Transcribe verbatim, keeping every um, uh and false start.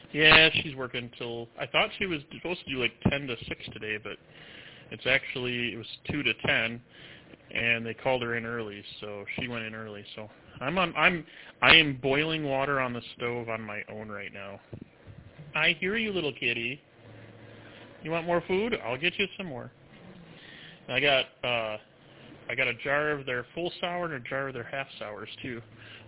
Yeah, she's working till, I thought she was supposed to do like ten to six today, but it's actually, it was two to ten, and they called her in early, so she went in early. So I'm on, I'm, I am boiling water on the stove on my own right now. I hear you, little kitty. You want more food? I'll get you some more. I got, uh, I got a jar of their full sour and a jar of their half sours too.